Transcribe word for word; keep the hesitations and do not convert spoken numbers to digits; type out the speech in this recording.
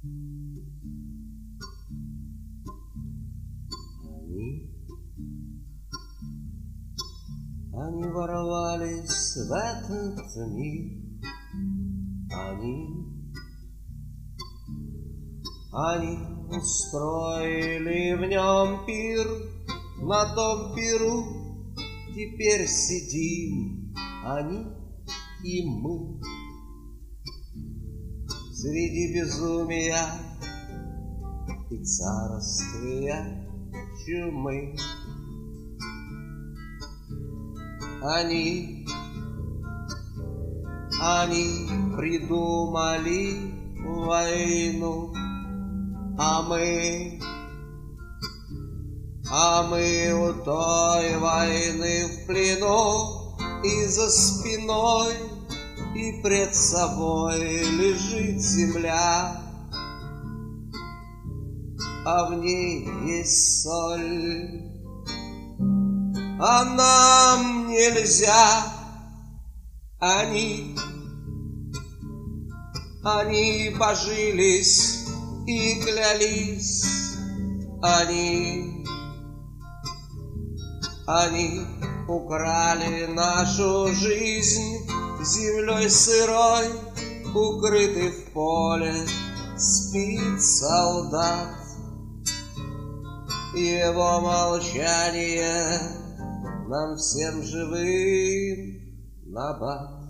Они, они ворвались в этот мир, они, они устроили в нем пир, на том пиру теперь сидим они и мы. Среди безумия и царствия чумы Они, они придумали войну, а мы, а мы у той войны в плену, и за спиной, и пред собой лежит земля, а в ней есть соль. А нам нельзя. Они, они божились и клялись. Они, они украли нашу жизнь, землей сырой, укрытый в поле, спит солдат. Его молчание нам всем живым набат.